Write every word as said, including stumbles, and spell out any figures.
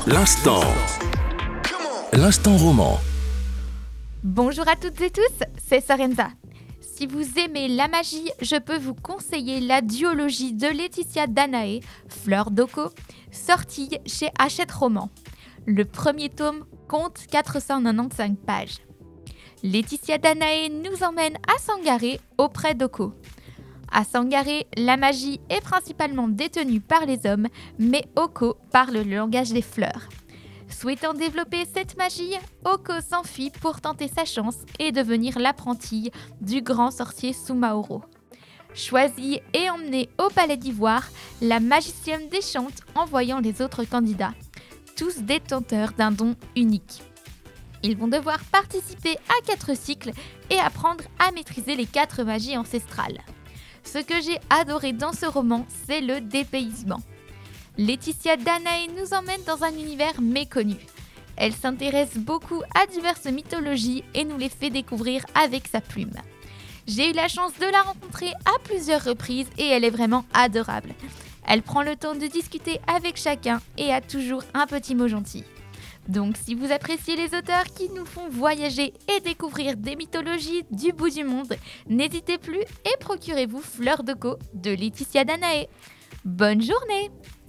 L'instant. L'instant roman. Bonjour à toutes et tous, c'est Sorenza. Si vous aimez la magie, je peux vous conseiller la duologie de Laetitia Danae, Fleur d'Oko, sortie chez Hachette Roman. Le premier tome compte quatre cent quatre-vingt-quinze pages. Laetitia Danae nous emmène à Sangaré auprès d'Oko. À Sangaré, la magie est principalement détenue par les hommes, mais Oko parle le langage des fleurs. Souhaitant développer cette magie, Oko s'enfuit pour tenter sa chance et devenir l'apprentie du grand sorcier Sumaoro. Choisie et emmenée au Palais d'Ivoire, la magicienne déchante en voyant les autres candidats, tous détenteurs d'un don unique. Ils vont devoir participer à quatre cycles et apprendre à maîtriser les quatre magies ancestrales. Ce que j'ai adoré dans ce roman, c'est le dépaysement. Laetitia Danae nous emmène dans un univers méconnu. Elle s'intéresse beaucoup à diverses mythologies et nous les fait découvrir avec sa plume. J'ai eu la chance de la rencontrer à plusieurs reprises et elle est vraiment adorable. Elle prend le temps de discuter avec chacun et a toujours un petit mot gentil. Donc si vous appréciez les auteurs qui nous font voyager et découvrir des mythologies du bout du monde, n'hésitez plus et procurez-vous Fleur d'Oko de Laetitia Danae. Bonne journée!